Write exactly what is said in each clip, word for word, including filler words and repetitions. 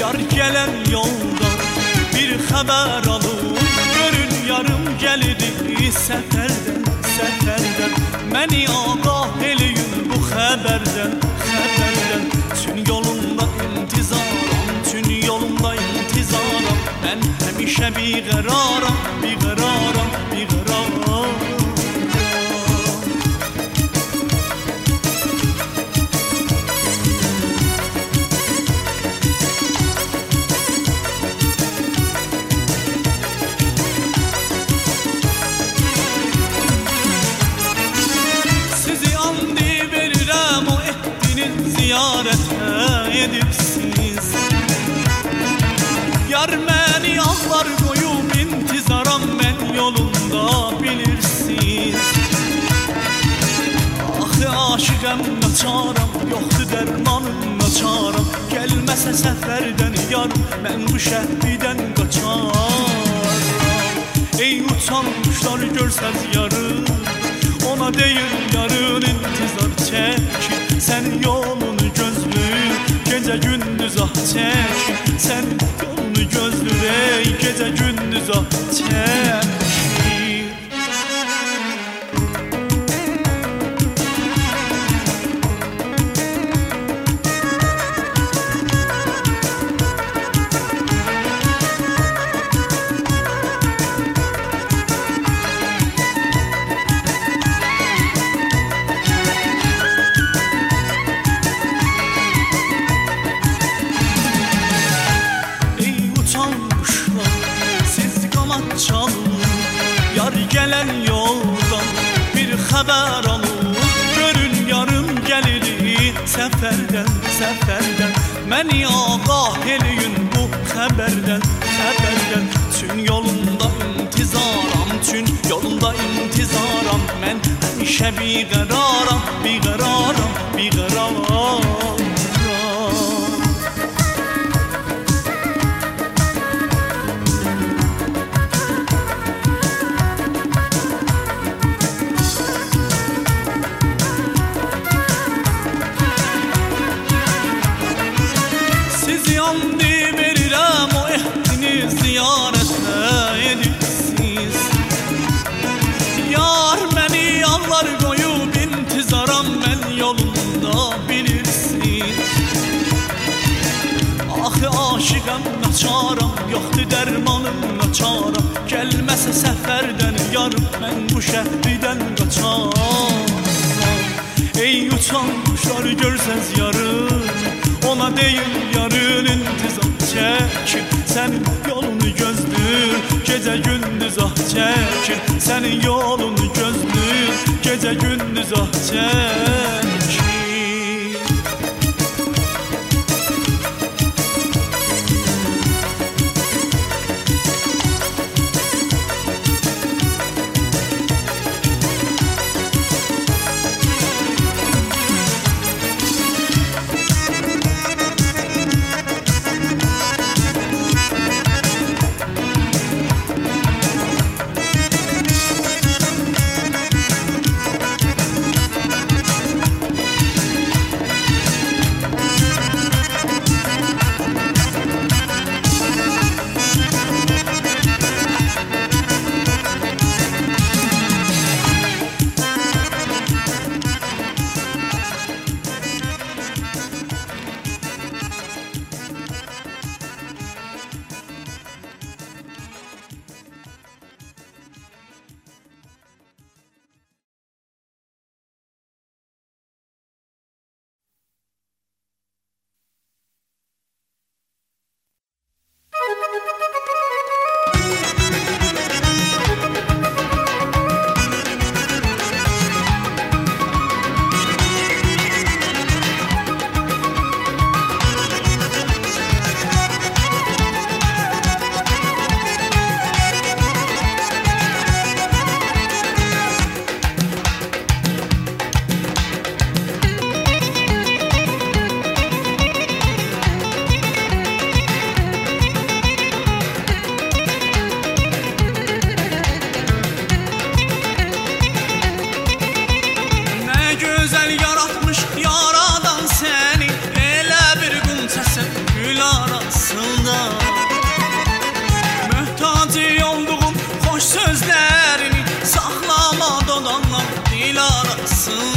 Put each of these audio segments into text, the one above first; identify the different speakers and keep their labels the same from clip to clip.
Speaker 1: Yar gelen yolda bir haber alın, görün yarım geldi seferden, seferden. Məni agah eləyin bu xəbərdən, xəbərdən. Tün yolunda intizaram, tün yolunda intizaram. Mən həmişə biqəraram, biqəraram, biqəraram. Ziyarətə edibsiz. Yar məni ağlar qoyub intizaram mən yolunda bilirsiz. Axı aşiqəm naçaram, yoxdur dərmanım naçaram. Gəlməsə səfərdən yar, mən bu şəhridən qaçaram. Ey utanmışlar görsəz yarı, ona deyil yarın intizar çəkir. Sən yolunu gözlür, gecə gündüz ah çəkir. Sən yolunu gözlür, ey gecə gündüz ah çəkir. Yar gelen yoldan bir haber alın, görün yarım gelir seferden, seferden. Məni agah eləyin bu xəbərdən, xəbərdən. Tün yolunda intizaram, tün yolunda intizaram. Mən həmişə biqəraram, biqəraram, biqəraram. Yandı verirəm o ehdiniz ziyarətə edibsiz. Yar məni ağlar qoyub intizaram mən yolunda bilirsiz. Axı aşiqəm naçaram, yoxdur dərmanım naçaram. Gəlməsə səfərdən yarım, mən bu şəhridən qaçaram. Ey uçanmışlar görsəz yarım, ona deyil yarın intizam çəkir. Sənin yolunu gözlür, gecə gündüz ah çəkir. Sənin yolunu gözlür, gecə gündüz ah çəkir.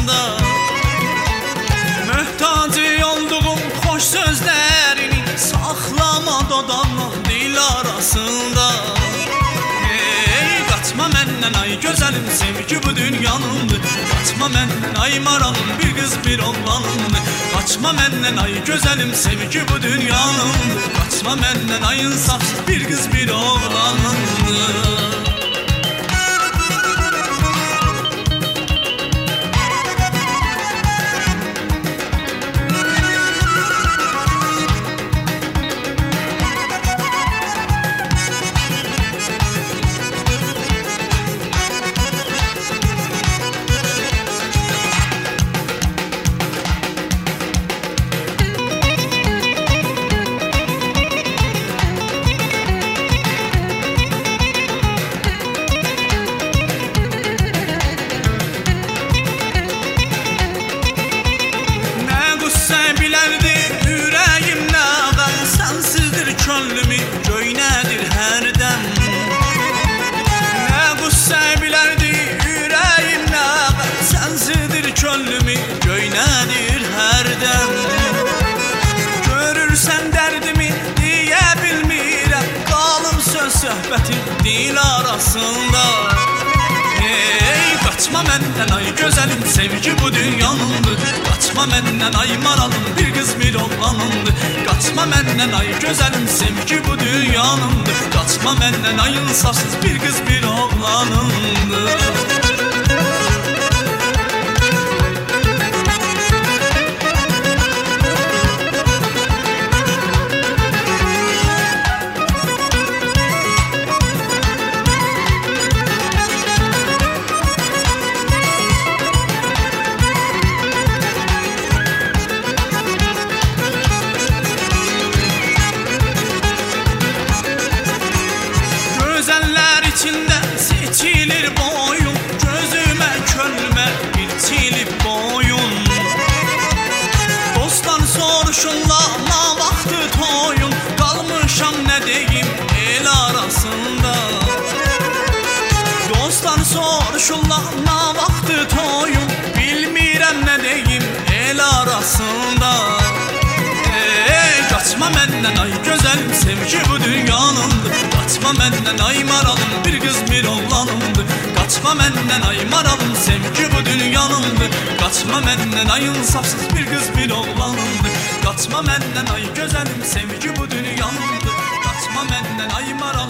Speaker 1: arasında. Möhtacı olduğum xoş sözlərini saxlama dodağına, dil arasında. Ey qaçma məndən ay gözəlim, sevgi bu dünyanındır. Qaçma məndən ay maralım, bir qız bir oğlanındır. Qaçma məndən ay gözəlim, sevgi bu dünyanındır. Qaçma məndən ay insafsız, bir qız bir oğlanındır. Könlümü göynədir hərdən. Görürsən dərdimi deyə bilmirəm, qalım söz söhbəti dil arasında. Ey qaçma məndən ay gözəlim, sevgi bu dünyanındır. Qaçma məndən ay maralım, bir qız bir oğlanındır. Qaçma məndən ay gözəlim, sevgi bu dünyanındır. Qaçma məndən ay insafsız, bir qız bir oğlanındır. İçində seçilir boyun, gözümə könlümə biçilib boyun. Dostlar soruşurlar nə vaxtı toyun, qalmışam nə deyim el arasında. Dostlar soruşurlar nə vaxtı toyun, bilmirəm nə deyim el arasında. Ey qaçma məndən ay gözəlim, sevgi bu dünyanındır. Qaçma məndən ay maralım, bir qız bir oğlanımdır. Qaçma məndən ay maralım, sevgi bu dünyanımdır. Qaçma məndən ay insafsız, bir qız bir oğlanımdır. Qaçma məndən ay gözəlim, sevgi bu dünyanımdır. Qaçma məndən ay maralım.